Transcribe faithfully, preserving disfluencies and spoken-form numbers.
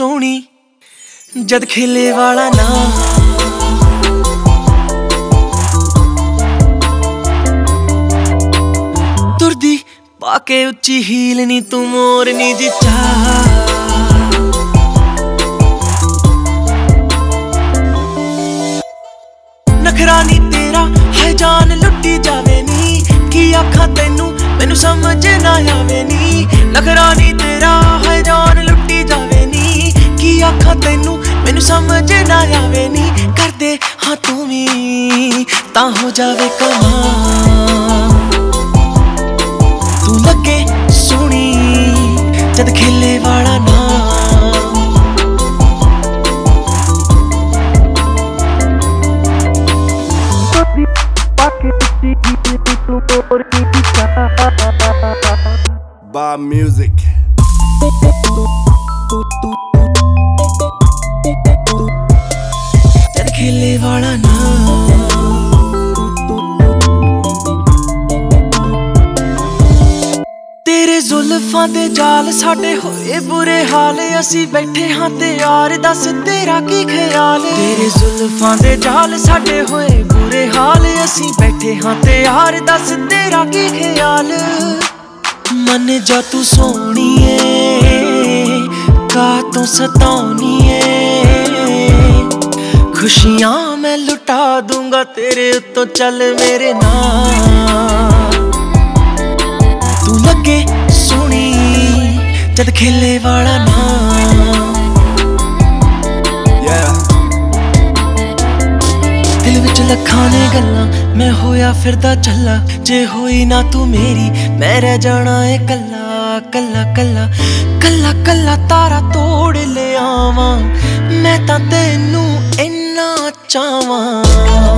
सोहनी जद खेले वाला ना तुरदी पाके उच्ची हील नी तू मोरनी जी चाह नखरा नी तेरा है जान लुटी जावे नी की आखा तेनू मैनू समझ ना आवे नी नखरा नी तेरा है जान लुटी जावे नी की आखा तेनू मैनू समझ ना आवे नी कर दे हाँ तू भी ता हो जावे कमाल तू लगे सोहनी जद खेले वाला ना Bob Music. जद खेले वाला ना तेरे जुल्फां दे जाल साडे होए बुरे हाल असी बैठे हाँ ते यार दस तेरा की ख्याल तेरे जुल्फां दे जाल साडे होए बुरे हाल असी बैठे हाँ ते यार दस तेरा की ख्याल मन जा तू सोहणीए का तू सताउणीए खुशियां मैं लुटा दूंगा तेरे उत्तों चल मेरे नाल तू लगे सोहनी जद खेले वाला ना दिल विच लखां ने गल्लां मैं होया फिरदा चला जे होई ना तू मेरी मैं रह जाना है कल्ला कल्ला कल्ला कल्ला कल्ला तारा तोड़ ले आवां मैं तां तैनू इन्ना चाहवां।